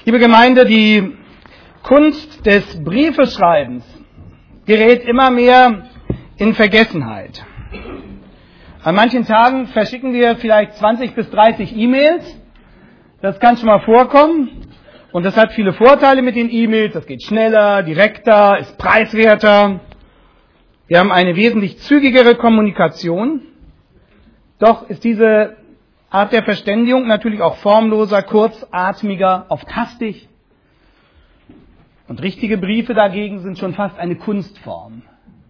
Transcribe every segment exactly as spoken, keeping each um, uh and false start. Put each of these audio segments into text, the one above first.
Liebe Gemeinde, die Kunst des Briefeschreibens gerät immer mehr in Vergessenheit. An manchen Tagen verschicken wir vielleicht zwanzig bis dreißig E-Mails. Das kann schon mal vorkommen. Und das hat viele Vorteile mit den E-Mails. Das geht schneller, direkter, ist preiswerter. Wir haben eine wesentlich zügigere Kommunikation. Doch ist diese Art der Verständigung natürlich auch formloser, kurzatmiger, oft hastig. Und richtige Briefe dagegen sind schon fast eine Kunstform.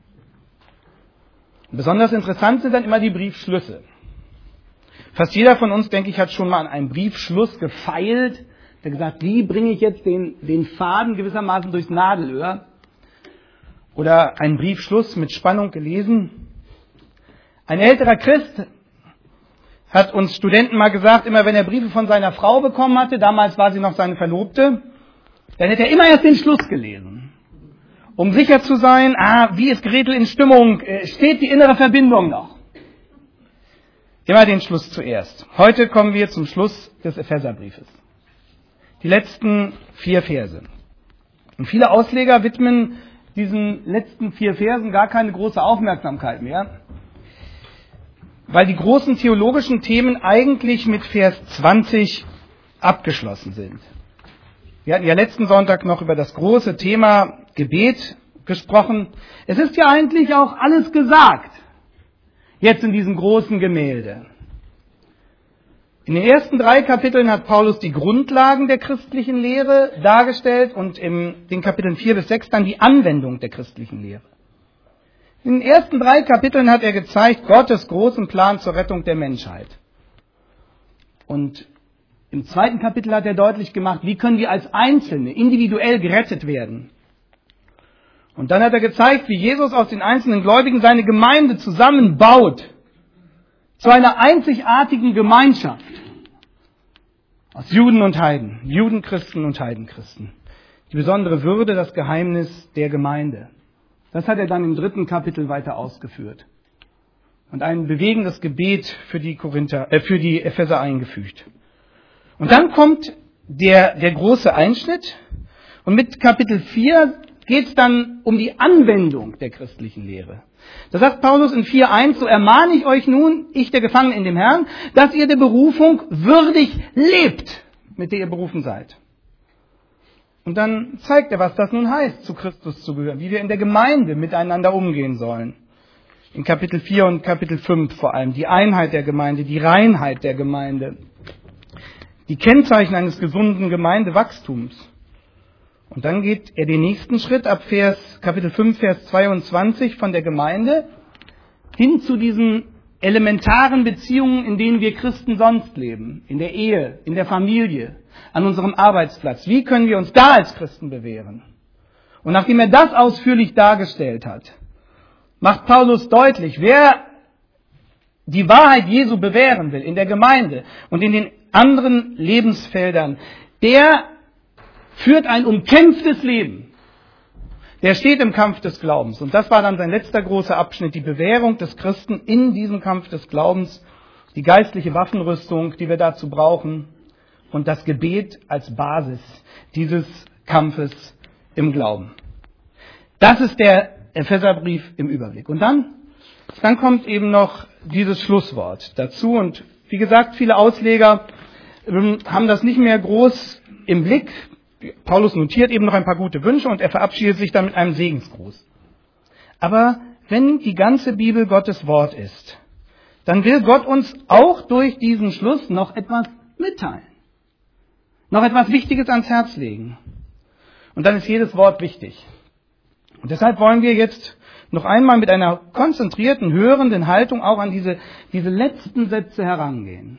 Besonders interessant sind dann immer die Briefschlüsse. Fast jeder von uns, denke ich, hat schon mal an einen Briefschluss gefeilt, der gesagt, wie bringe ich jetzt den, den Faden gewissermaßen durchs Nadelöhr? Oder einen Briefschluss mit Spannung gelesen. Ein älterer Christ hat uns Studenten mal gesagt, immer wenn er Briefe von seiner Frau bekommen hatte, damals war sie noch seine Verlobte, dann hätte er immer erst den Schluss gelesen. Um sicher zu sein, ah, wie ist Gretel in Stimmung, steht die innere Verbindung noch? Immer den Schluss zuerst. Heute kommen wir zum Schluss des Epheserbriefes. Die letzten vier Verse. Und viele Ausleger widmen diesen letzten vier Versen gar keine große Aufmerksamkeit mehr, weil die großen theologischen Themen eigentlich mit Vers zwanzig abgeschlossen sind. Wir hatten ja letzten Sonntag noch über das große Thema Gebet gesprochen. Es ist ja eigentlich auch alles gesagt, jetzt in diesem großen Gemälde. In den ersten drei Kapiteln hat Paulus die Grundlagen der christlichen Lehre dargestellt und in den Kapiteln vier bis sechs dann die Anwendung der christlichen Lehre. In den ersten drei Kapiteln hat er gezeigt Gottes großen Plan zur Rettung der Menschheit. Und im zweiten Kapitel hat er deutlich gemacht, wie können wir als Einzelne individuell gerettet werden. Und dann hat er gezeigt, wie Jesus aus den einzelnen Gläubigen seine Gemeinde zusammenbaut zu einer einzigartigen Gemeinschaft aus Juden und Heiden, Judenchristen und Heidenchristen. Die besondere Würde, das Geheimnis der Gemeinde. Das hat er dann im dritten Kapitel weiter ausgeführt und ein bewegendes Gebet für die Korinther, äh, für die Epheser eingefügt. Und dann kommt der, der große Einschnitt und mit Kapitel vier geht es dann um die Anwendung der christlichen Lehre. Da sagt Paulus in vier eins, so ermahne ich euch nun, ich der Gefangene in dem Herrn, dass ihr der Berufung würdig lebt, mit der ihr berufen seid. Und dann zeigt er, was das nun heißt, zu Christus zu gehören, wie wir in der Gemeinde miteinander umgehen sollen. In Kapitel vier und Kapitel fünf vor allem, die Einheit der Gemeinde, die Reinheit der Gemeinde, die Kennzeichen eines gesunden Gemeindewachstums. Und dann geht er den nächsten Schritt ab Vers, Kapitel fünf, Vers zweiundzwanzig von der Gemeinde hin zu diesen elementaren Beziehungen, in denen wir Christen sonst leben. In der Ehe, in der Familie, an unserem Arbeitsplatz. Wie können wir uns da als Christen bewähren? Und nachdem er das ausführlich dargestellt hat, macht Paulus deutlich, wer die Wahrheit Jesu bewähren will in der Gemeinde und in den anderen Lebensfeldern, der führt ein umkämpftes Leben. Der steht im Kampf des Glaubens. Und das war dann sein letzter großer Abschnitt, die Bewährung des Christen in diesem Kampf des Glaubens, die geistliche Waffenrüstung, die wir dazu brauchen, und das Gebet als Basis dieses Kampfes im Glauben. Das ist der Epheserbrief im Überblick. Und dann, dann kommt eben noch dieses Schlusswort dazu. Und wie gesagt, viele Ausleger haben das nicht mehr groß im Blick. Paulus notiert eben noch ein paar gute Wünsche und er verabschiedet sich dann mit einem Segensgruß. Aber wenn die ganze Bibel Gottes Wort ist, dann will Gott uns auch durch diesen Schluss noch etwas mitteilen. Noch etwas Wichtiges ans Herz legen. Und dann ist jedes Wort wichtig. Und deshalb wollen wir jetzt noch einmal mit einer konzentrierten, hörenden Haltung auch an diese, diese letzten Sätze herangehen.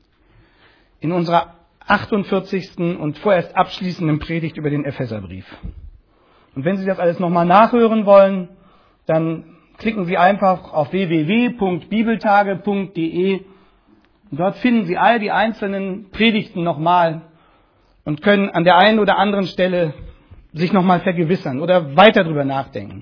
In unserer achtundvierzigsten und vorerst abschließenden Predigt über den Epheserbrief. Und wenn Sie das alles nochmal nachhören wollen, dann klicken Sie einfach auf w w w punkt bibeltage punkt d e und dort finden Sie all die einzelnen Predigten nochmal und können an der einen oder anderen Stelle sich nochmal vergewissern oder weiter drüber nachdenken.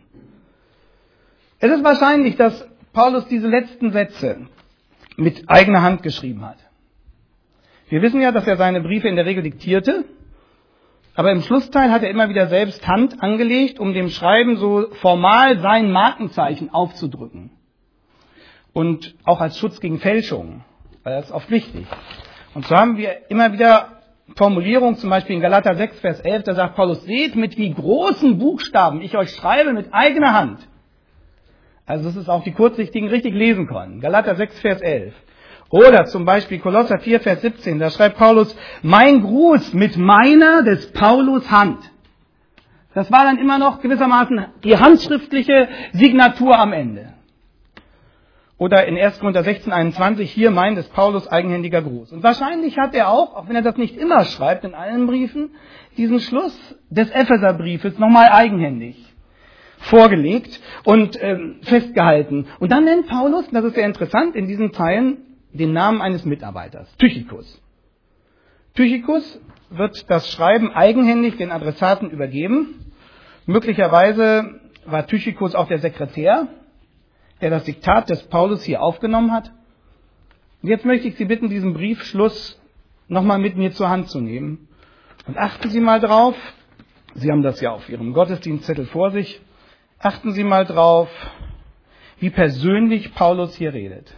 Es ist wahrscheinlich, dass Paulus diese letzten Sätze mit eigener Hand geschrieben hat. Wir wissen ja, dass er seine Briefe in der Regel diktierte Aber im Schlussteil hat er immer wieder selbst Hand angelegt, um dem Schreiben so formal sein Markenzeichen aufzudrücken. Und auch als Schutz gegen Fälschungen, weil das ist oft wichtig. Und so haben wir immer wieder Formulierungen, zum Beispiel in Galater sechs, Vers elf, da sagt Paulus, seht, mit wie großen Buchstaben ich euch schreibe mit eigener Hand. Also dass es auch die Kurzsichtigen richtig lesen können. Galater sechs, Vers elf. Oder zum Beispiel Kolosser vier, Vers siebzehn, da schreibt Paulus, mein Gruß mit meiner des Paulus Hand. Das war dann immer noch gewissermaßen die handschriftliche Signatur am Ende. Oder in erster Korinther sechzehn, einundzwanzig, hier mein des Paulus eigenhändiger Gruß. Und wahrscheinlich hat er auch, auch wenn er das nicht immer schreibt in allen Briefen, diesen Schluss des Epheserbriefes nochmal eigenhändig vorgelegt und ähm, festgehalten. Und dann nennt Paulus, das ist sehr interessant, in diesen Teilen den Namen eines Mitarbeiters, Tychicus. Tychicus wird das Schreiben eigenhändig den Adressaten übergeben. Möglicherweise war Tychicus auch der Sekretär, der das Diktat des Paulus hier aufgenommen hat. Und jetzt möchte ich Sie bitten, diesen Briefschluss nochmal mit mir zur Hand zu nehmen. Und achten Sie mal drauf, Sie haben das ja auf Ihrem Gottesdienstzettel vor sich, achten Sie mal drauf, wie persönlich Paulus hier redet.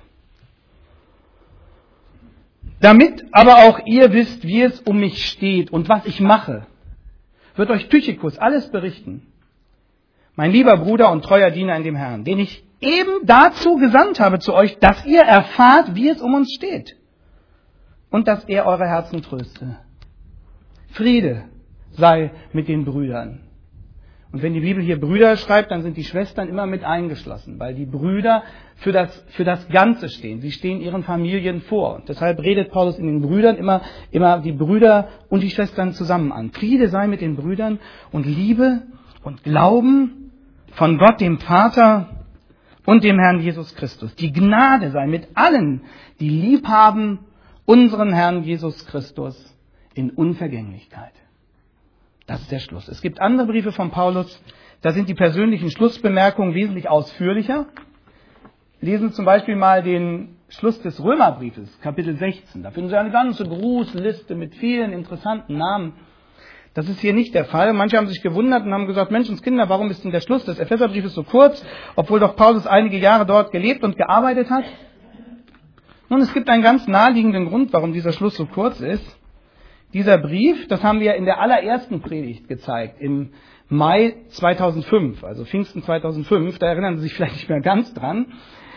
Damit aber auch ihr wisst, wie es um mich steht und was ich mache, wird euch Tychicus alles berichten. Mein lieber Bruder und treuer Diener in dem Herrn, den ich eben dazu gesandt habe zu euch, dass ihr erfahrt, wie es um uns steht und dass er eure Herzen tröste. Friede sei mit den Brüdern. Und wenn die Bibel hier Brüder schreibt, dann sind die Schwestern immer mit eingeschlossen, weil die Brüder für das, für das Ganze stehen. Sie stehen ihren Familien vor. Und deshalb redet Paulus in den Brüdern immer, immer die Brüder und die Schwestern zusammen an. Friede sei mit den Brüdern und Liebe und Glauben von Gott, dem Vater und dem Herrn Jesus Christus. Die Gnade sei mit allen, die lieb haben unseren Herrn Jesus Christus in Unvergänglichkeit. Das ist der Schluss. Es gibt andere Briefe von Paulus, da sind die persönlichen Schlussbemerkungen wesentlich ausführlicher. Lesen zum Beispiel mal den Schluss des Römerbriefes, Kapitel sechzehn. Da finden Sie eine ganze Grußliste mit vielen interessanten Namen. Das ist hier nicht der Fall. Manche haben sich gewundert und haben gesagt, Menschenskinder, warum ist denn der Schluss des Epheserbriefes so kurz, obwohl doch Paulus einige Jahre dort gelebt und gearbeitet hat? Nun, es gibt einen ganz naheliegenden Grund, warum dieser Schluss so kurz ist. Dieser Brief, das haben wir in der allerersten Predigt gezeigt, im Mai zweitausendfünf, also Pfingsten zweitausendfünf, da erinnern Sie sich vielleicht nicht mehr ganz dran.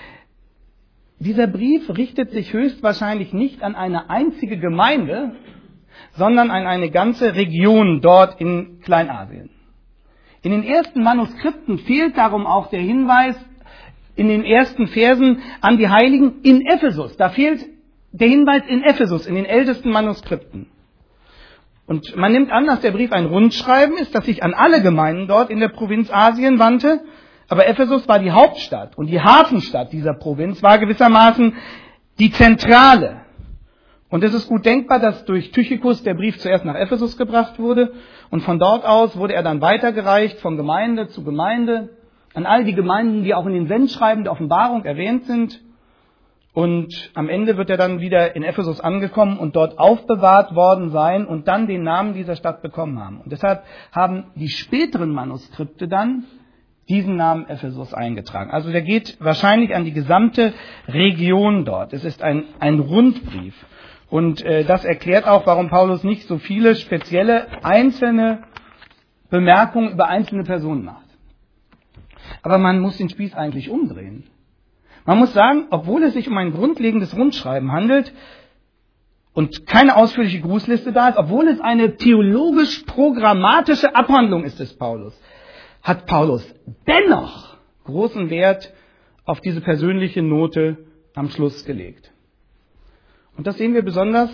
Dieser Brief richtet sich höchstwahrscheinlich nicht an eine einzige Gemeinde, sondern an eine ganze Region dort in Kleinasien. In den ersten Manuskripten fehlt darum auch der Hinweis in den ersten Versen an die Heiligen in Ephesus. Da fehlt der Hinweis in Ephesus, in den ältesten Manuskripten. Und man nimmt an, dass der Brief ein Rundschreiben ist, das sich an alle Gemeinden dort in der Provinz Asien wandte. Aber Ephesus war die Hauptstadt und die Hafenstadt dieser Provinz war gewissermaßen die Zentrale. Und es ist gut denkbar, dass durch Tychicus der Brief zuerst nach Ephesus gebracht wurde und von dort aus wurde er dann weitergereicht von Gemeinde zu Gemeinde an all die Gemeinden, die auch in den Sendschreiben der Offenbarung erwähnt sind. Und am Ende wird er dann wieder in Ephesus angekommen und dort aufbewahrt worden sein und dann den Namen dieser Stadt bekommen haben. Und deshalb haben die späteren Manuskripte dann diesen Namen Ephesus eingetragen. Also der geht wahrscheinlich an die gesamte Region dort. Es ist ein, ein Rundbrief. Und äh, das erklärt auch, warum Paulus nicht so viele spezielle einzelne Bemerkungen über einzelne Personen macht. Aber man muss den Spieß eigentlich umdrehen. Man muss sagen, obwohl es sich um ein grundlegendes Rundschreiben handelt und keine ausführliche Grußliste da ist, obwohl es eine theologisch-programmatische Abhandlung ist des Paulus, hat Paulus dennoch großen Wert auf diese persönliche Note am Schluss gelegt. Und das sehen wir besonders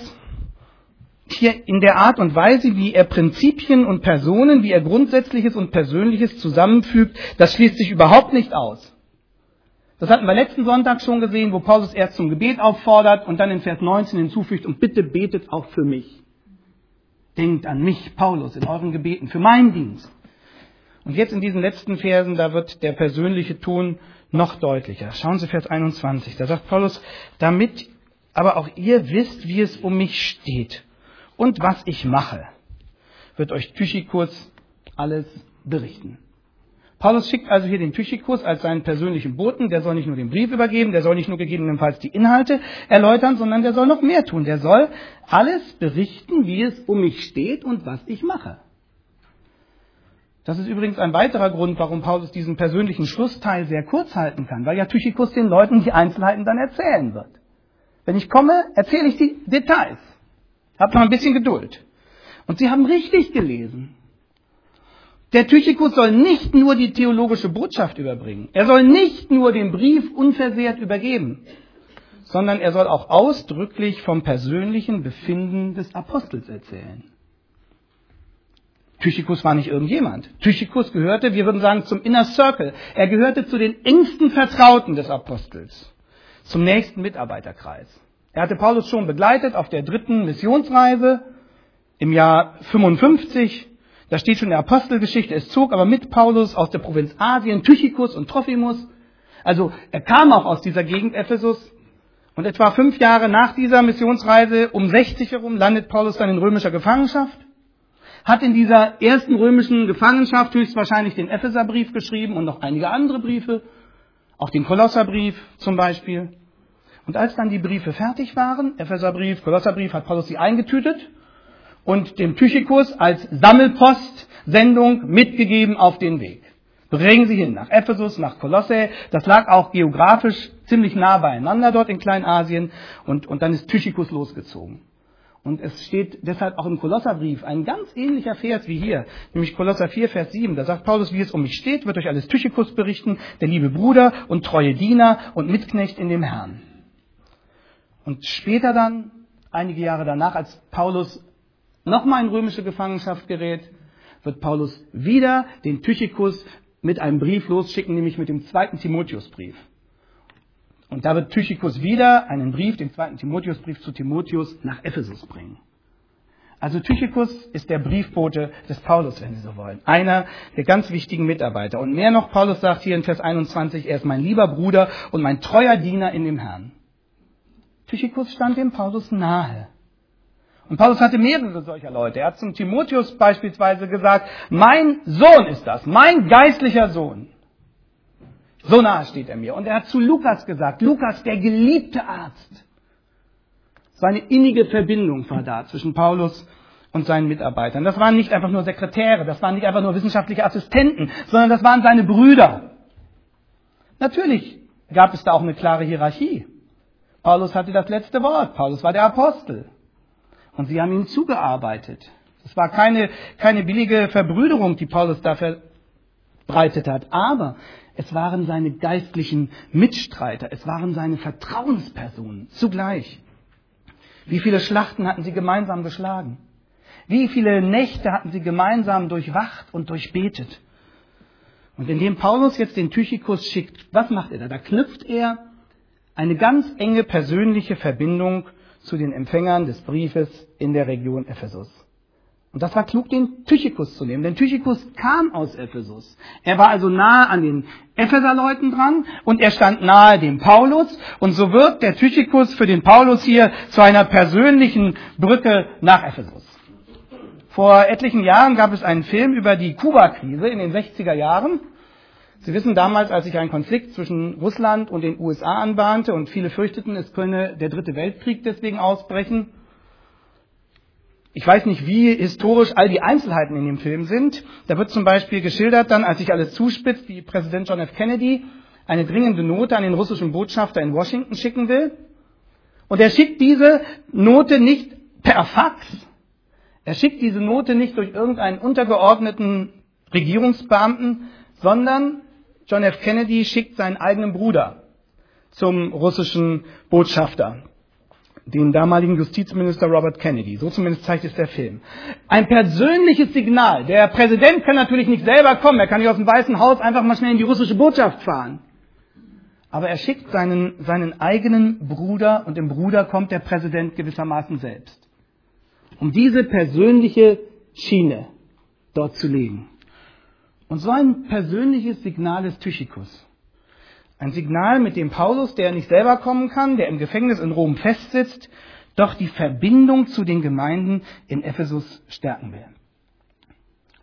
hier in der Art und Weise, wie er Prinzipien und Personen, wie er Grundsätzliches und Persönliches zusammenfügt. Das schließt sich überhaupt nicht aus. Das hatten wir letzten Sonntag schon gesehen, wo Paulus erst zum Gebet auffordert und dann in Vers neunzehn hinzufügt, und bitte betet auch für mich. Denkt an mich, Paulus, in euren Gebeten, für meinen Dienst. Und jetzt in diesen letzten Versen, da wird der persönliche Ton noch deutlicher. Schauen Sie Vers einundzwanzig, da sagt Paulus, damit aber auch ihr wisst, wie es um mich steht und was ich mache, wird euch Tychikus alles berichten. Paulus schickt also hier den Tychikus als seinen persönlichen Boten. Der soll nicht nur den Brief übergeben, der soll nicht nur gegebenenfalls die Inhalte erläutern, sondern der soll noch mehr tun. Der soll alles berichten, wie es um mich steht und was ich mache. Das ist übrigens ein weiterer Grund, warum Paulus diesen persönlichen Schlussteil sehr kurz halten kann, weil ja Tychikus den Leuten die Einzelheiten dann erzählen wird. Wenn ich komme, erzähle ich die Details. Habt noch ein bisschen Geduld. Und Sie haben richtig gelesen. Der Tychikus soll nicht nur die theologische Botschaft überbringen. Er soll nicht nur den Brief unversehrt übergeben, sondern er soll auch ausdrücklich vom persönlichen Befinden des Apostels erzählen. Tychikus war nicht irgendjemand. Tychikus gehörte, wir würden sagen, zum Inner Circle. Er gehörte zu den engsten Vertrauten des Apostels, zum nächsten Mitarbeiterkreis. Er hatte Paulus schon begleitet auf der dritten Missionsreise im Jahr fünfundfünfzig. Da steht schon in der Apostelgeschichte, es zog aber mit Paulus aus der Provinz Asien Tychikus und Trophimus. Also er kam auch aus dieser Gegend Ephesus. Und etwa fünf Jahre nach dieser Missionsreise, um sechzig herum, landet Paulus dann in römischer Gefangenschaft. Hat in dieser ersten römischen Gefangenschaft höchstwahrscheinlich den Epheserbrief geschrieben und noch einige andere Briefe. Auch den Kolosserbrief zum Beispiel. Und als dann die Briefe fertig waren, Epheserbrief, Kolosserbrief, hat Paulus sie eingetütet und dem Tychikus als Sammelpostsendung mitgegeben auf den Weg. Bringen Sie hin nach Ephesus, nach Kolosse. Das lag auch geografisch ziemlich nah beieinander dort in Kleinasien. Und, und dann ist Tychikus losgezogen. Und es steht deshalb auch im Kolosserbrief ein ganz ähnlicher Vers wie hier, nämlich Kolosser vier, Vers sieben. Da sagt Paulus, wie es um mich steht, wird euch alles Tychikus berichten, der liebe Bruder und treue Diener und Mitknecht in dem Herrn. Und später dann, einige Jahre danach, als Paulus nochmal in römische Gefangenschaft gerät, wird Paulus wieder den Tychikus mit einem Brief losschicken, nämlich mit dem zweiten Timotheusbrief. Und da wird Tychikus wieder einen Brief, den zweiten Timotheusbrief zu Timotheus nach Ephesus bringen. Also Tychikus ist der Briefbote des Paulus, wenn Sie so wollen. Einer der ganz wichtigen Mitarbeiter. Und mehr noch, Paulus sagt hier in Vers einundzwanzig, er ist mein lieber Bruder und mein treuer Diener in dem Herrn. Tychikus stand dem Paulus nahe. Und Paulus hatte mehrere solcher Leute. Er hat zum Timotheus beispielsweise gesagt, mein Sohn ist das, mein geistlicher Sohn. So nahe steht er mir. Und er hat zu Lukas gesagt, Lukas, der geliebte Arzt. So eine innige Verbindung war da zwischen Paulus und seinen Mitarbeitern. Das waren nicht einfach nur Sekretäre, das waren nicht einfach nur wissenschaftliche Assistenten, sondern das waren seine Brüder. Natürlich gab es da auch eine klare Hierarchie. Paulus hatte das letzte Wort. Paulus war der Apostel. Und sie haben ihm zugearbeitet. Es war keine, keine billige Verbrüderung, die Paulus da verbreitet hat. Aber es waren seine geistlichen Mitstreiter. Es waren seine Vertrauenspersonen zugleich. Wie viele Schlachten hatten sie gemeinsam geschlagen? Wie viele Nächte hatten sie gemeinsam durchwacht und durchbetet? Und indem Paulus jetzt den Tychikus schickt, was macht er da? Da knüpft er eine ganz enge persönliche Verbindung zu den Empfängern des Briefes in der Region Ephesus. Und das war klug, den Tychikus zu nehmen, denn Tychikus kam aus Ephesus. Er war also nahe an den Epheserleuten dran und er stand nahe dem Paulus. Und so wird der Tychikus für den Paulus hier zu einer persönlichen Brücke nach Ephesus. Vor etlichen Jahren gab es einen Film über die Kuba-Krise in den sechziger Jahren. Sie wissen, damals, als sich ein Konflikt zwischen Russland und den U S A anbahnte und viele fürchteten, es könne der dritte Weltkrieg deswegen ausbrechen. Ich weiß nicht, wie historisch all die Einzelheiten in dem Film sind. Da wird zum Beispiel geschildert dann, als sich alles zuspitzt, wie Präsident John F. Kennedy eine dringende Note an den russischen Botschafter in Washington schicken will. Und er schickt diese Note nicht per Fax. Er schickt diese Note nicht durch irgendeinen untergeordneten Regierungsbeamten, sondern John F. Kennedy schickt seinen eigenen Bruder zum russischen Botschafter, den damaligen Justizminister Robert Kennedy. So zumindest zeigt es der Film. Ein persönliches Signal. Der Präsident kann natürlich nicht selber kommen. Er kann nicht aus dem Weißen Haus einfach mal schnell in die russische Botschaft fahren. Aber er schickt seinen, seinen eigenen Bruder und im Bruder kommt der Präsident gewissermaßen selbst. Um diese persönliche Schiene dort zu legen. Und so ein persönliches Signal ist Tychikus. Ein Signal, mit dem Paulus, der nicht selber kommen kann, der im Gefängnis in Rom festsitzt, doch die Verbindung zu den Gemeinden in Ephesus stärken will.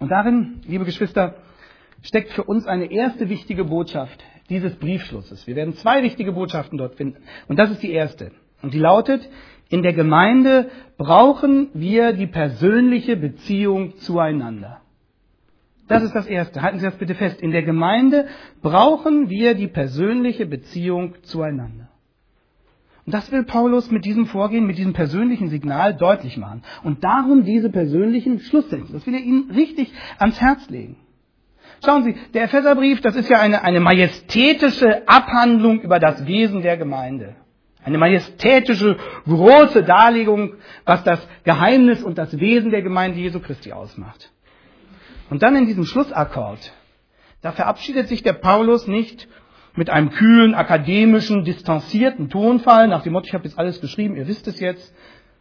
Und darin, liebe Geschwister, steckt für uns eine erste wichtige Botschaft dieses Briefschlusses. Wir werden zwei wichtige Botschaften dort finden. Und das ist die erste. Und die lautet, in der Gemeinde brauchen wir die persönliche Beziehung zueinander. Das ist das Erste. Halten Sie das bitte fest. In der Gemeinde brauchen wir die persönliche Beziehung zueinander. Und das will Paulus mit diesem Vorgehen, mit diesem persönlichen Signal deutlich machen. Und darum diese persönlichen Schlusssätze. Das will er Ihnen richtig ans Herz legen. Schauen Sie, der Epheserbrief, das ist ja eine, eine majestätische Abhandlung über das Wesen der Gemeinde. Eine majestätische, große Darlegung, was das Geheimnis und das Wesen der Gemeinde Jesu Christi ausmacht. Und dann in diesem Schlussakkord, da verabschiedet sich der Paulus nicht mit einem kühlen, akademischen, distanzierten Tonfall, nach dem Motto, ich habe jetzt alles geschrieben, ihr wisst es jetzt,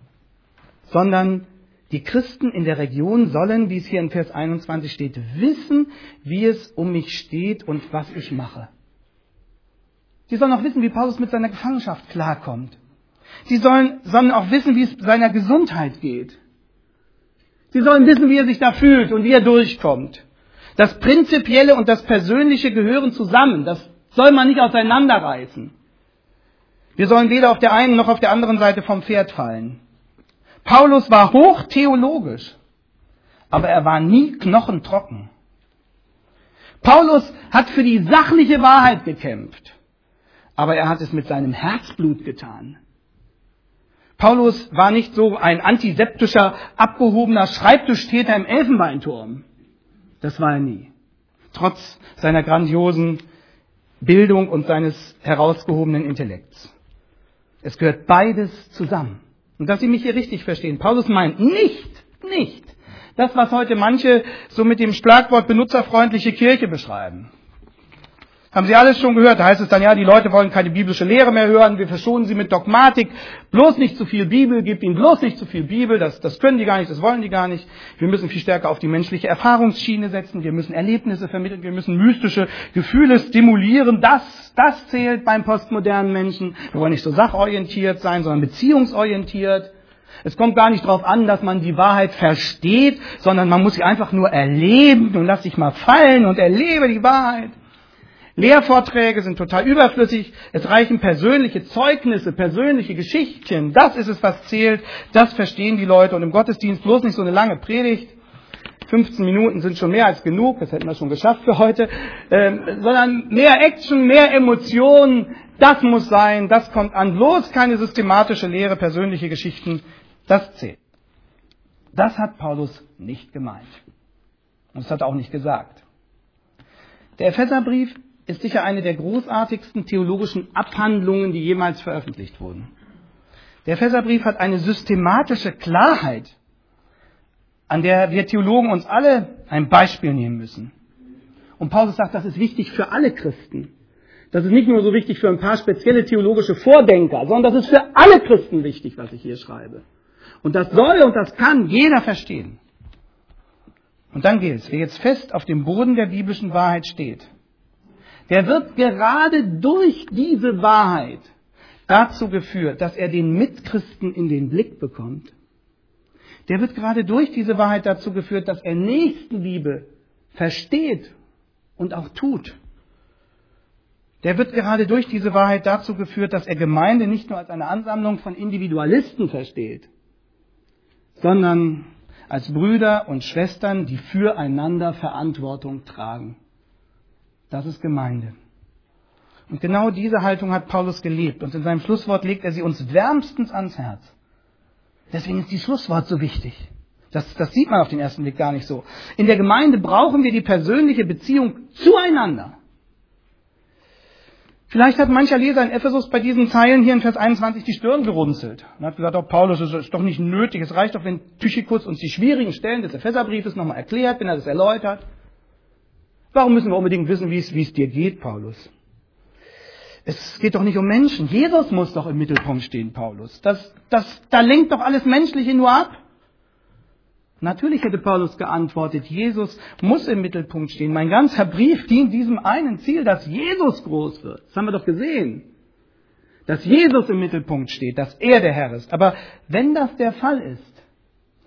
sondern die Christen in der Region sollen, wie es hier in Vers einundzwanzig steht, wissen, wie es um mich steht und was ich mache. Sie sollen auch wissen, wie Paulus mit seiner Gefangenschaft klarkommt. Sie sollen, sollen auch wissen, wie es seiner Gesundheit geht. Sie sollen wissen, wie er sich da fühlt und wie er durchkommt. Das Prinzipielle und das Persönliche gehören zusammen. Das soll man nicht auseinanderreißen. Wir sollen weder auf der einen noch auf der anderen Seite vom Pferd fallen. Paulus war hochtheologisch, aber er war nie knochentrocken. Paulus hat für die sachliche Wahrheit gekämpft, aber er hat es mit seinem Herzblut getan. Paulus war nicht so ein antiseptischer, abgehobener Schreibtischtäter im Elfenbeinturm. Das war er nie. Trotz seiner grandiosen Bildung und seines herausgehobenen Intellekts. Es gehört beides zusammen. Und dass Sie mich hier richtig verstehen, Paulus meint nicht, nicht das, was heute manche so mit dem Schlagwort benutzerfreundliche Kirche beschreiben. Haben Sie alles schon gehört? Da heißt es dann, ja, die Leute wollen keine biblische Lehre mehr hören, wir verschonen sie mit Dogmatik, bloß nicht zu viel Bibel, gebt ihnen bloß nicht zu viel Bibel, das, das können die gar nicht, das wollen die gar nicht. Wir müssen viel stärker auf die menschliche Erfahrungsschiene setzen, wir müssen Erlebnisse vermitteln, wir müssen mystische Gefühle stimulieren, das, das zählt beim postmodernen Menschen. Wir wollen nicht so sachorientiert sein, sondern beziehungsorientiert. Es kommt gar nicht darauf an, dass man die Wahrheit versteht, sondern man muss sie einfach nur erleben und lass dich mal fallen und erlebe die Wahrheit. Lehrvorträge sind total überflüssig. Es reichen persönliche Zeugnisse, persönliche Geschichten. Das ist es, was zählt. Das verstehen die Leute. Und im Gottesdienst bloß nicht so eine lange Predigt. fünfzehn Minuten sind schon mehr als genug. Das hätten wir schon geschafft für heute. Ähm, sondern mehr Action, mehr Emotionen. Das muss sein. Das kommt an. Bloß keine systematische Lehre, persönliche Geschichten. Das zählt. Das hat Paulus nicht gemeint. Und das hat er auch nicht gesagt. Der Epheserbrief ist sicher eine der großartigsten theologischen Abhandlungen, die jemals veröffentlicht wurden. Der Epheserbrief hat eine systematische Klarheit, an der wir Theologen uns alle ein Beispiel nehmen müssen. Und Paulus sagt, das ist wichtig für alle Christen. Das ist nicht nur so wichtig für ein paar spezielle theologische Vordenker, sondern das ist für alle Christen wichtig, was ich hier schreibe. Und das soll und das kann jeder verstehen. Und dann gilt, wer jetzt fest auf dem Boden der biblischen Wahrheit steht, der wird gerade durch diese Wahrheit dazu geführt, dass er den Mitchristen in den Blick bekommt. Der wird gerade durch diese Wahrheit dazu geführt, dass er Nächstenliebe versteht und auch tut. Der wird gerade durch diese Wahrheit dazu geführt, dass er Gemeinde nicht nur als eine Ansammlung von Individualisten versteht, sondern als Brüder und Schwestern, die füreinander Verantwortung tragen. Das ist Gemeinde. Und genau diese Haltung hat Paulus gelebt. Und in seinem Schlusswort legt er sie uns wärmstens ans Herz. Deswegen ist die Schlusswort so wichtig. Das, das sieht man auf den ersten Blick gar nicht so. In der Gemeinde brauchen wir die persönliche Beziehung zueinander. Vielleicht hat mancher Leser in Ephesus bei diesen Zeilen hier in Vers einundzwanzig die Stirn gerunzelt. Und hat gesagt, oh Paulus, das ist doch nicht nötig. Es reicht doch, wenn Tychikus uns die schwierigen Stellen des Epheserbriefes nochmal erklärt, wenn er das erläutert. Warum müssen wir unbedingt wissen, wie es, wie es dir geht, Paulus? Es geht doch nicht um Menschen. Jesus muss doch im Mittelpunkt stehen, Paulus. Das, das, da lenkt doch alles Menschliche nur ab. Natürlich hätte Paulus geantwortet, Jesus muss im Mittelpunkt stehen. Mein ganzer Brief dient diesem einen Ziel, dass Jesus groß wird. Das haben wir doch gesehen. Dass Jesus im Mittelpunkt steht, dass er der Herr ist. Aber wenn das der Fall ist,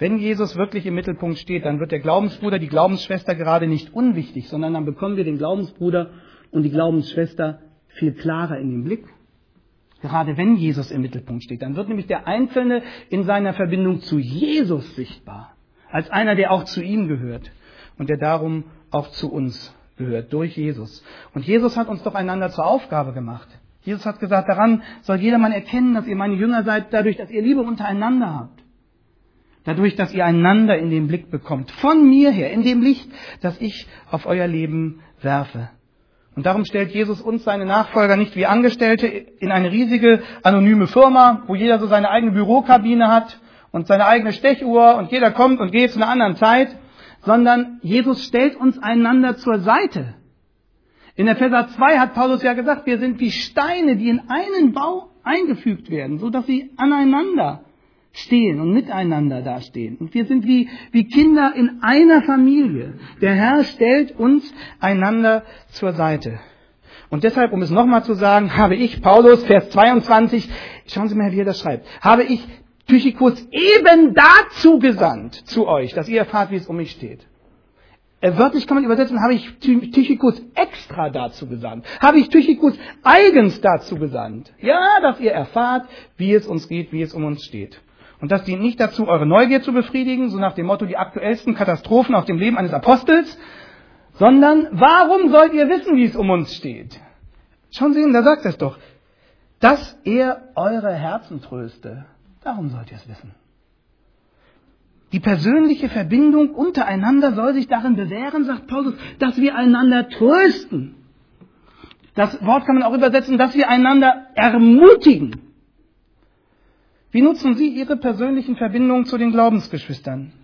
Wenn Jesus wirklich im Mittelpunkt steht, dann wird der Glaubensbruder, die Glaubensschwester gerade nicht unwichtig, sondern dann bekommen wir den Glaubensbruder und die Glaubensschwester viel klarer in den Blick. Gerade wenn Jesus im Mittelpunkt steht, dann wird nämlich der Einzelne in seiner Verbindung zu Jesus sichtbar, als einer, der auch zu ihm gehört und der darum auch zu uns gehört, durch Jesus. Und Jesus hat uns doch einander zur Aufgabe gemacht. Jesus hat gesagt, daran soll jedermann erkennen, dass ihr meine Jünger seid, dadurch, dass ihr Liebe untereinander habt. Dadurch, dass ihr einander in den Blick bekommt. Von mir her, in dem Licht, das ich auf euer Leben werfe. Und darum stellt Jesus uns, seine Nachfolger, nicht wie Angestellte in eine riesige, anonyme Firma, wo jeder so seine eigene Bürokabine hat und seine eigene Stechuhr und jeder kommt und geht zu einer anderen Zeit, sondern Jesus stellt uns einander zur Seite. In Epheser zwei hat Paulus ja gesagt, wir sind wie Steine, die in einen Bau eingefügt werden, so dass sie aneinander stehen und miteinander dastehen. Und wir sind wie, wie Kinder in einer Familie. Der Herr stellt uns einander zur Seite. Und deshalb, um es nochmal zu sagen, habe ich, Paulus, Vers zweiundzwanzig, schauen Sie mal, wie er das schreibt, habe ich Tychikus eben dazu gesandt zu euch, dass ihr erfahrt, wie es um mich steht. Wörtlich kann man übersetzen, habe ich Tychikus extra dazu gesandt. Habe ich Tychikus eigens dazu gesandt. Ja, dass ihr erfahrt, wie es uns geht, wie es um uns steht. Und das dient nicht dazu, eure Neugier zu befriedigen, so nach dem Motto die aktuellsten Katastrophen aus dem Leben eines Apostels, sondern warum sollt ihr wissen, wie es um uns steht? Schauen Sie hin, da sagt es doch, dass er eure Herzen tröste. Darum sollt ihr es wissen. Die persönliche Verbindung untereinander soll sich darin bewähren, sagt Paulus, dass wir einander trösten. Das Wort kann man auch übersetzen, dass wir einander ermutigen. Wie nutzen Sie Ihre persönlichen Verbindungen zu den Glaubensgeschwistern?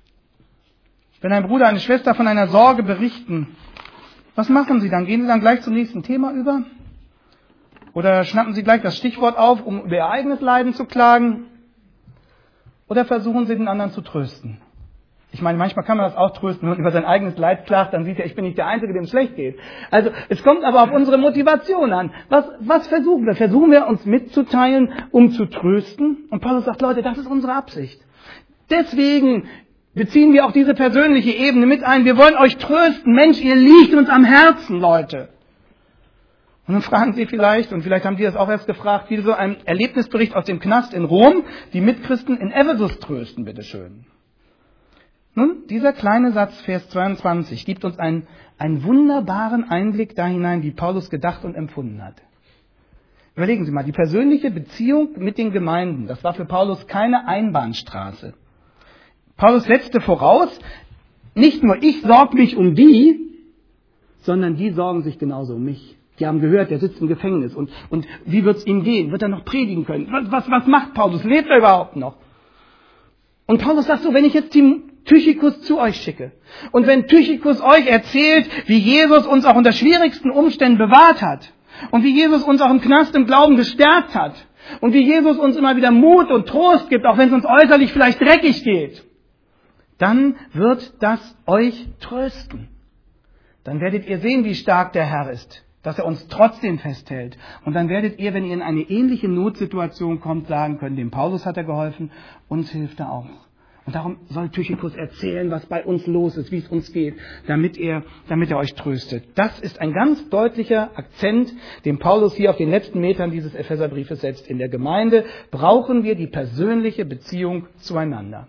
Wenn ein Bruder, eine Schwester von einer Sorge berichten, was machen Sie dann? Gehen Sie dann gleich zum nächsten Thema über? Oder schnappen Sie gleich das Stichwort auf, um über Ihr eigenes Leiden zu klagen? Oder versuchen Sie, den anderen zu trösten? Ich meine, manchmal kann man das auch trösten, wenn man über sein eigenes Leid klagt, dann sieht er, ich bin nicht der Einzige, dem es schlecht geht. Also es kommt aber auf unsere Motivation an. Was, was versuchen wir? Versuchen wir, uns mitzuteilen, um zu trösten? Und Paulus sagt, Leute, das ist unsere Absicht. Deswegen beziehen wir auch diese persönliche Ebene mit ein. Wir wollen euch trösten. Mensch, ihr liegt uns am Herzen, Leute. Und dann fragen Sie vielleicht, und vielleicht haben Sie das auch erst gefragt, wie so ein Erlebnisbericht aus dem Knast in Rom, die Mitchristen in Ephesus trösten, bitteschön. Nun, dieser kleine Satz, Vers zweiundzwanzig, gibt uns einen, einen wunderbaren Einblick da hinein, wie Paulus gedacht und empfunden hat. Überlegen Sie mal, die persönliche Beziehung mit den Gemeinden, das war für Paulus keine Einbahnstraße. Paulus setzte voraus, nicht nur ich sorge mich um die, sondern die sorgen sich genauso um mich. Die haben gehört, der sitzt im Gefängnis. Und, und wie wird es ihm gehen? Wird er noch predigen können? Was, was, was macht Paulus? Lebt er überhaupt noch? Und Paulus sagt so, wenn ich jetzt die Tychikus zu euch schicke und wenn Tychikus euch erzählt, wie Jesus uns auch unter schwierigsten Umständen bewahrt hat und wie Jesus uns auch im Knast im Glauben gestärkt hat und wie Jesus uns immer wieder Mut und Trost gibt, auch wenn es uns äußerlich vielleicht dreckig geht, dann wird das euch trösten. Dann werdet ihr sehen, wie stark der Herr ist, dass er uns trotzdem festhält. Und dann werdet ihr, wenn ihr in eine ähnliche Notsituation kommt, sagen können, dem Paulus hat er geholfen, uns hilft er auch. Und darum soll Tychikus erzählen, was bei uns los ist, wie es uns geht, damit er, damit er euch tröstet. Das ist ein ganz deutlicher Akzent, den Paulus hier auf den letzten Metern dieses Epheserbriefes setzt. In der Gemeinde brauchen wir die persönliche Beziehung zueinander.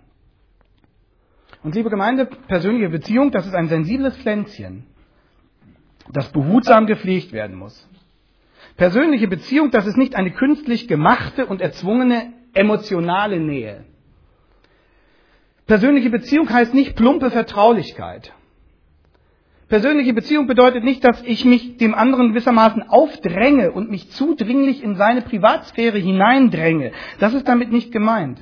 Und liebe Gemeinde, persönliche Beziehung, das ist ein sensibles Pflänzchen, das behutsam gepflegt werden muss. Persönliche Beziehung, das ist nicht eine künstlich gemachte und erzwungene emotionale Nähe. Persönliche Beziehung heißt nicht plumpe Vertraulichkeit. Persönliche Beziehung bedeutet nicht, dass ich mich dem anderen gewissermaßen aufdränge und mich zudringlich in seine Privatsphäre hineindränge. Das ist damit nicht gemeint.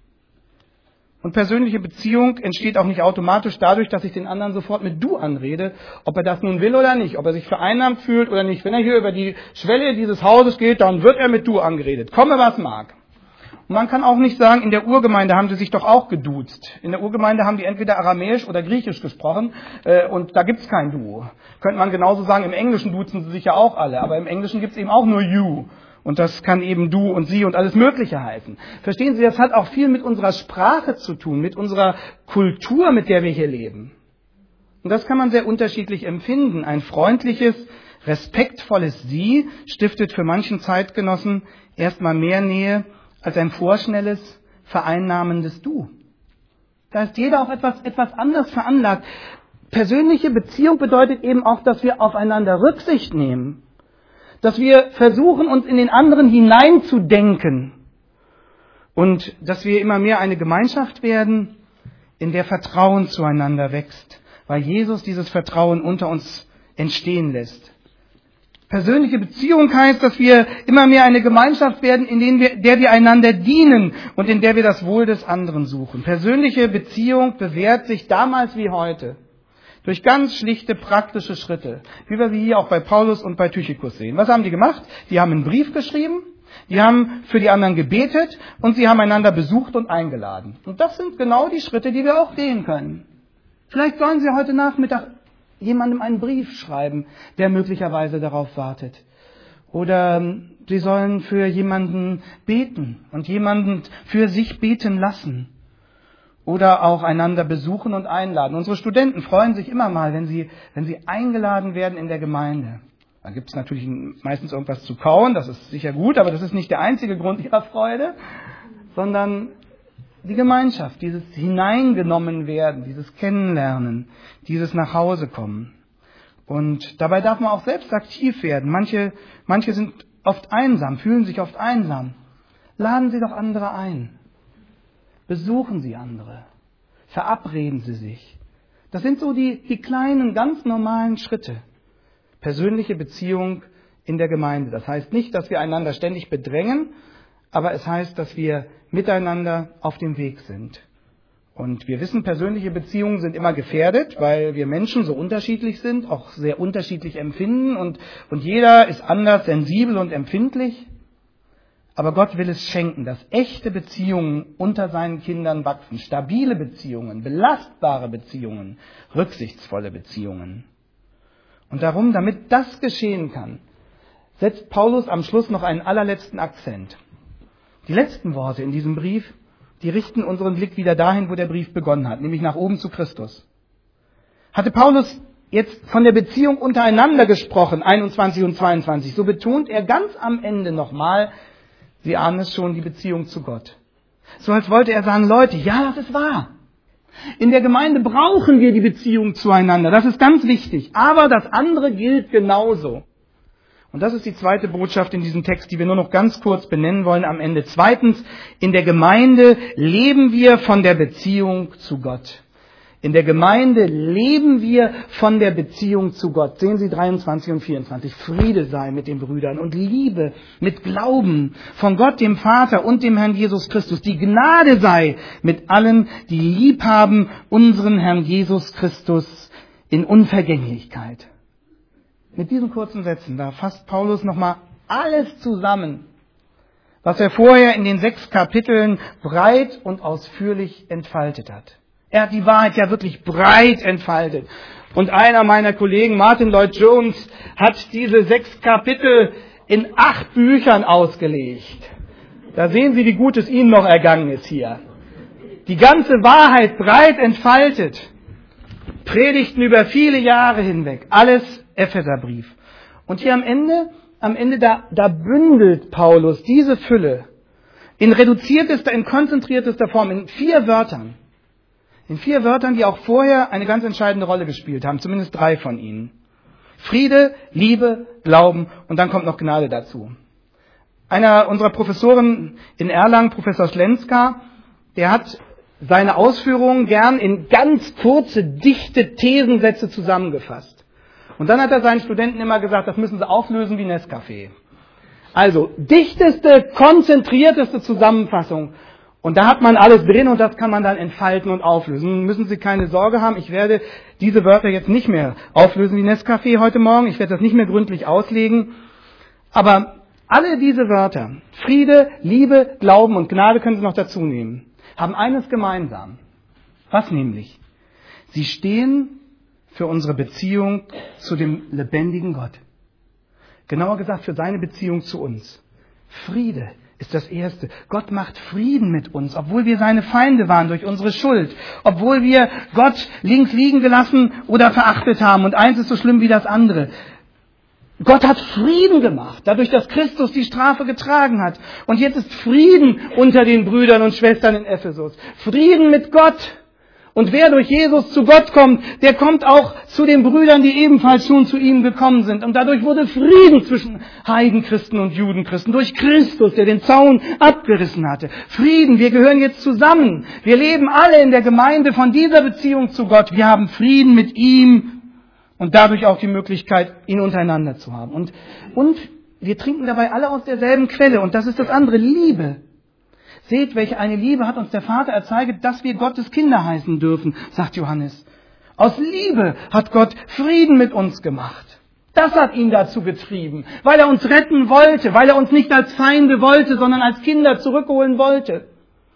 Und persönliche Beziehung entsteht auch nicht automatisch dadurch, dass ich den anderen sofort mit Du anrede, ob er das nun will oder nicht, ob er sich vereinnahmt fühlt oder nicht. Wenn er hier über die Schwelle dieses Hauses geht, dann wird er mit Du angeredet. Komme, was mag. Und man kann auch nicht sagen, in der Urgemeinde haben sie sich doch auch geduzt. In der Urgemeinde haben die entweder Aramäisch oder Griechisch gesprochen äh, und da gibt's kein Du. Könnte man genauso sagen, im Englischen duzen sie sich ja auch alle, aber im Englischen gibt's eben auch nur You. Und das kann eben du und sie und alles Mögliche heißen. Verstehen Sie, das hat auch viel mit unserer Sprache zu tun, mit unserer Kultur, mit der wir hier leben. Und das kann man sehr unterschiedlich empfinden. Ein freundliches, respektvolles Sie stiftet für manchen Zeitgenossen erstmal mehr Nähe als ein vorschnelles, vereinnahmendes Du. Da ist jeder auch etwas, etwas anders veranlagt. Persönliche Beziehung bedeutet eben auch, dass wir aufeinander Rücksicht nehmen. Dass wir versuchen, uns in den anderen hineinzudenken. Und dass wir immer mehr eine Gemeinschaft werden, in der Vertrauen zueinander wächst. Weil Jesus dieses Vertrauen unter uns entstehen lässt. Persönliche Beziehung heißt, dass wir immer mehr eine Gemeinschaft werden, in der wir, der wir einander dienen und in der wir das Wohl des anderen suchen. Persönliche Beziehung bewährt sich damals wie heute durch ganz schlichte praktische Schritte, wie wir sie hier auch bei Paulus und bei Tychikus sehen. Was haben die gemacht? Die haben einen Brief geschrieben, die haben für die anderen gebetet und sie haben einander besucht und eingeladen. Und das sind genau die Schritte, die wir auch gehen können. Vielleicht sollen Sie heute Nachmittag jemandem einen Brief schreiben, der möglicherweise darauf wartet. Oder Sie sollen für jemanden beten und jemanden für sich beten lassen. Oder auch einander besuchen und einladen. Unsere Studenten freuen sich immer mal, wenn sie, wenn sie eingeladen werden in der Gemeinde. Da gibt es natürlich meistens irgendwas zu kauen, das ist sicher gut, aber das ist nicht der einzige Grund ihrer Freude, sondern die Gemeinschaft, dieses Hineingenommen werden, dieses Kennenlernen, dieses nach Hause kommen. Und dabei darf man auch selbst aktiv werden. Manche, manche sind oft einsam, fühlen sich oft einsam. Laden Sie doch andere ein. Besuchen Sie andere. Verabreden Sie sich. Das sind so die, die kleinen, ganz normalen Schritte. Persönliche Beziehung in der Gemeinde. Das heißt nicht, dass wir einander ständig bedrängen, aber es heißt, dass wir miteinander auf dem Weg sind. Und wir wissen, persönliche Beziehungen sind immer gefährdet, weil wir Menschen so unterschiedlich sind, auch sehr unterschiedlich empfinden und, und jeder ist anders sensibel und empfindlich. Aber Gott will es schenken, dass echte Beziehungen unter seinen Kindern wachsen, stabile Beziehungen, belastbare Beziehungen, rücksichtsvolle Beziehungen. Und darum, damit das geschehen kann, setzt Paulus am Schluss noch einen allerletzten Akzent. Die letzten Worte in diesem Brief, die richten unseren Blick wieder dahin, wo der Brief begonnen hat, nämlich nach oben zu Christus. Hatte Paulus jetzt von der Beziehung untereinander gesprochen, einundzwanzig und zweiundzwanzig, so betont er ganz am Ende nochmal, Sie ahnen es schon, die Beziehung zu Gott. So als wollte er sagen, Leute, ja, das ist wahr. In der Gemeinde brauchen wir die Beziehung zueinander, das ist ganz wichtig, aber das andere gilt genauso. Und das ist die zweite Botschaft in diesem Text, die wir nur noch ganz kurz benennen wollen am Ende. Zweitens, in der Gemeinde leben wir von der Beziehung zu Gott. In der Gemeinde leben wir von der Beziehung zu Gott. Sehen Sie dreiundzwanzig und vierundzwanzig. Friede sei mit den Brüdern und Liebe mit Glauben von Gott, dem Vater und dem Herrn Jesus Christus. Die Gnade sei mit allen, die lieb haben, unseren Herrn Jesus Christus in Unvergänglichkeit. Mit diesen kurzen Sätzen, da fasst Paulus nochmal alles zusammen, was er vorher in den sechs Kapiteln breit und ausführlich entfaltet hat. Er hat die Wahrheit ja wirklich breit entfaltet. Und einer meiner Kollegen, Martin Lloyd-Jones, hat diese sechs Kapitel in acht Büchern ausgelegt. Da sehen Sie, wie gut es Ihnen noch ergangen ist hier. Die ganze Wahrheit breit entfaltet. Predigten über viele Jahre hinweg. Alles Epheserbrief. Und hier am Ende, am Ende da, da bündelt Paulus diese Fülle in reduziertester, in konzentriertester Form, in vier Wörtern. In vier Wörtern, die auch vorher eine ganz entscheidende Rolle gespielt haben, zumindest drei von ihnen. Friede, Liebe, Glauben und dann kommt noch Gnade dazu. Einer unserer Professoren in Erlangen, Professor Schlenska, der hat seine Ausführungen gern in ganz kurze, dichte Thesensätze zusammengefasst. Und dann hat er seinen Studenten immer gesagt, das müssen sie auflösen wie Nescafé. Also, dichteste, konzentrierteste Zusammenfassung. Und da hat man alles drin und das kann man dann entfalten und auflösen. Nun müssen Sie keine Sorge haben, ich werde diese Wörter jetzt nicht mehr auflösen wie Nescafé heute Morgen. Ich werde das nicht mehr gründlich auslegen. Aber alle diese Wörter, Friede, Liebe, Glauben und Gnade können Sie noch dazu nehmen, haben eines gemeinsam. Was nämlich? Sie stehen für unsere Beziehung zu dem lebendigen Gott. Genauer gesagt für seine Beziehung zu uns. Friede ist das Erste. Gott macht Frieden mit uns, obwohl wir seine Feinde waren durch unsere Schuld, obwohl wir Gott links liegen gelassen oder verachtet haben. Und eins ist so schlimm wie das andere. Gott hat Frieden gemacht, dadurch, dass Christus die Strafe getragen hat. Und jetzt ist Frieden unter den Brüdern und Schwestern in Ephesus. Frieden mit Gott. Und wer durch Jesus zu Gott kommt, der kommt auch zu den Brüdern, die ebenfalls schon zu ihm gekommen sind. Und dadurch wurde Frieden zwischen Heidenchristen und Judenchristen durch Christus, der den Zaun abgerissen hatte. Frieden, wir gehören jetzt zusammen. Wir leben alle in der Gemeinde von dieser Beziehung zu Gott. Wir haben Frieden mit ihm und dadurch auch die Möglichkeit, ihn untereinander zu haben. Und, und wir trinken dabei alle aus derselben Quelle. Und das ist das andere, Liebe. Seht, welche eine Liebe hat uns der Vater erzeiget, dass wir Gottes Kinder heißen dürfen, sagt Johannes. Aus Liebe hat Gott Frieden mit uns gemacht. Das hat ihn dazu getrieben, weil er uns retten wollte, weil er uns nicht als Feinde wollte, sondern als Kinder zurückholen wollte.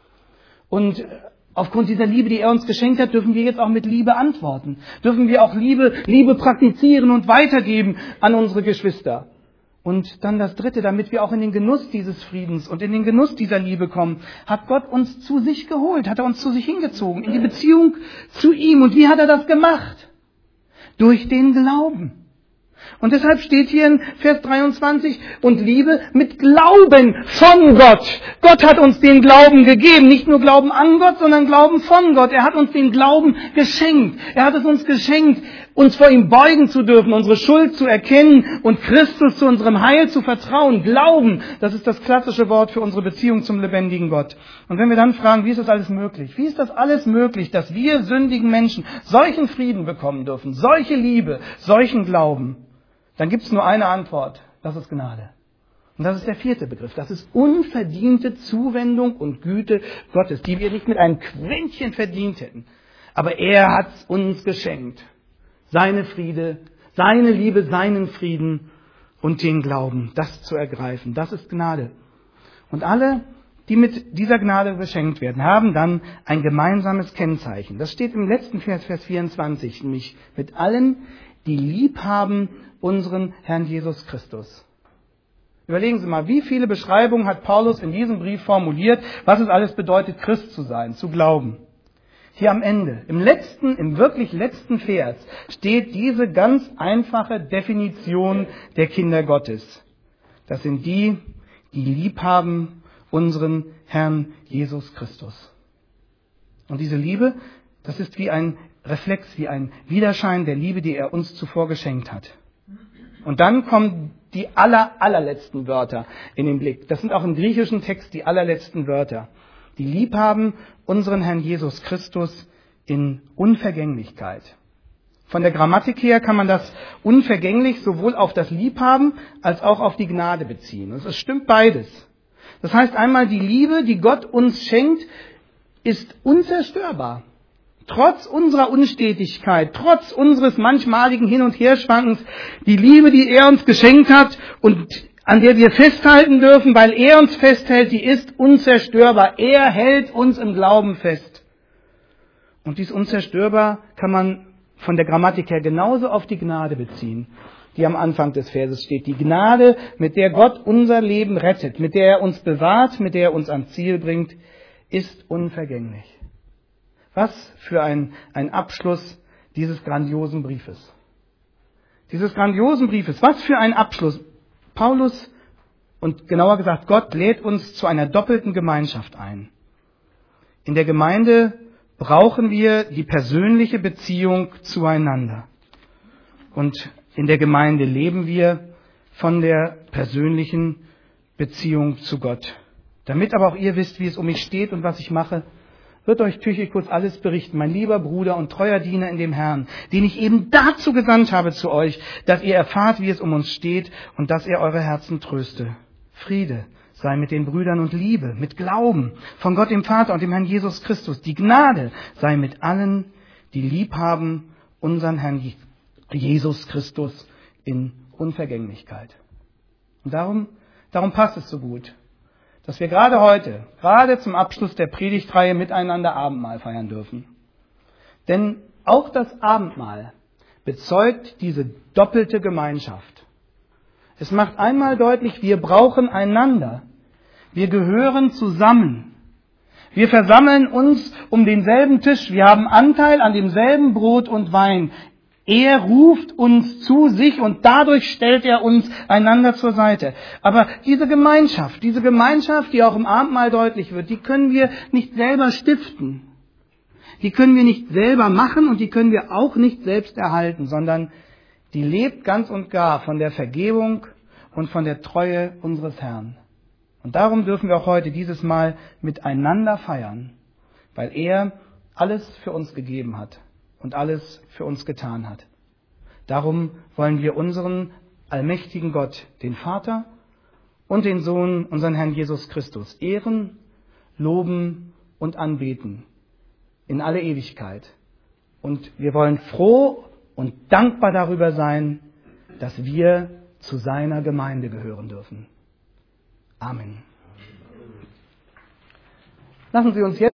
Und aufgrund dieser Liebe, die er uns geschenkt hat, dürfen wir jetzt auch mit Liebe antworten. Dürfen wir auch Liebe, Liebe praktizieren und weitergeben an unsere Geschwister. Und dann das Dritte, damit wir auch in den Genuss dieses Friedens und in den Genuss dieser Liebe kommen, hat Gott uns zu sich geholt, hat er uns zu sich hingezogen, in die Beziehung zu ihm. Und wie hat er das gemacht? Durch den Glauben. Und deshalb steht hier in Vers dreiundzwanzig, und Liebe mit Glauben von Gott. Gott hat uns den Glauben gegeben, nicht nur Glauben an Gott, sondern Glauben von Gott. Er hat uns den Glauben geschenkt. Er hat es uns geschenkt, uns vor ihm beugen zu dürfen, unsere Schuld zu erkennen und Christus zu unserem Heil zu vertrauen. Glauben, das ist das klassische Wort für unsere Beziehung zum lebendigen Gott. Und wenn wir dann fragen, wie ist das alles möglich? Wie ist das alles möglich, dass wir sündigen Menschen solchen Frieden bekommen dürfen, solche Liebe, solchen Glauben? Dann gibt es nur eine Antwort, das ist Gnade. Und das ist der vierte Begriff, das ist unverdiente Zuwendung und Güte Gottes, die wir nicht mit einem Quäntchen verdient hätten. Aber er hat es uns geschenkt. Seine Friede, seine Liebe, seinen Frieden und den Glauben, das zu ergreifen, das ist Gnade. Und alle, die mit dieser Gnade beschenkt werden, haben dann ein gemeinsames Kennzeichen. Das steht im letzten Vers, Vers vierundzwanzig, nämlich mit allen, die lieb haben unseren Herrn Jesus Christus. Überlegen Sie mal, wie viele Beschreibungen hat Paulus in diesem Brief formuliert, was es alles bedeutet, Christ zu sein, zu glauben. Hier am Ende, im letzten, im wirklich letzten Vers, steht diese ganz einfache Definition der Kinder Gottes. Das sind die, die lieb haben unseren Herrn Jesus Christus. Und diese Liebe, das ist wie ein Reflex, wie ein Widerschein der Liebe, die er uns zuvor geschenkt hat. Und dann kommen die aller, allerletzten Wörter in den Blick. Das sind auch im griechischen Text die allerletzten Wörter. Die lieb haben unseren Herrn Jesus Christus in Unvergänglichkeit. Von der Grammatik her kann man das unvergänglich sowohl auf das Liebhaben als auch auf die Gnade beziehen. Und es stimmt beides. Das heißt einmal, die Liebe, die Gott uns schenkt, ist unzerstörbar. Trotz unserer Unstetigkeit, trotz unseres manchmaligen Hin- und Herschwankens, die Liebe, die er uns geschenkt hat und an der wir festhalten dürfen, weil er uns festhält, die ist unzerstörbar. Er hält uns im Glauben fest. Und dies unzerstörbar kann man von der Grammatik her genauso auf die Gnade beziehen, die am Anfang des Verses steht. Die Gnade, mit der Gott unser Leben rettet, mit der er uns bewahrt, mit der er uns ans Ziel bringt, ist unvergänglich. Was für ein, ein Abschluss dieses grandiosen Briefes. Dieses grandiosen Briefes, was für ein Abschluss. Paulus und genauer gesagt Gott lädt uns zu einer doppelten Gemeinschaft ein. In der Gemeinde brauchen wir die persönliche Beziehung zueinander. Und in der Gemeinde leben wir von der persönlichen Beziehung zu Gott. Damit aber auch ihr wisst, wie es um mich steht und was ich mache, wird euch Tychicus alles berichten, mein lieber Bruder und treuer Diener in dem Herrn, den ich eben dazu gesandt habe zu euch, dass ihr erfahrt, wie es um uns steht und dass er eure Herzen tröste. Friede sei mit den Brüdern und Liebe, mit Glauben von Gott dem Vater und dem Herrn Jesus Christus. Die Gnade sei mit allen, die lieb haben unseren Herrn Jesus Christus in Unvergänglichkeit. Und darum, darum passt es so gut, dass wir gerade heute, gerade zum Abschluss der Predigtreihe miteinander Abendmahl feiern dürfen. Denn auch das Abendmahl bezeugt diese doppelte Gemeinschaft. Es macht einmal deutlich, wir brauchen einander. Wir gehören zusammen. Wir versammeln uns um denselben Tisch. Wir haben Anteil an demselben Brot und Wein. Er ruft uns zu sich und dadurch stellt er uns einander zur Seite. Aber diese Gemeinschaft, diese Gemeinschaft, die auch im Abendmahl deutlich wird, die können wir nicht selber stiften. Die können wir nicht selber machen und die können wir auch nicht selbst erhalten, sondern die lebt ganz und gar von der Vergebung und von der Treue unseres Herrn. Und darum dürfen wir auch heute dieses Mal miteinander feiern, weil er alles für uns gegeben hat und alles für uns getan hat. Darum wollen wir unseren allmächtigen Gott, den Vater und den Sohn, unseren Herrn Jesus Christus, ehren, loben und anbeten in alle Ewigkeit. Und wir wollen froh und dankbar darüber sein, dass wir zu seiner Gemeinde gehören dürfen. Amen. Lassen Sie uns jetzt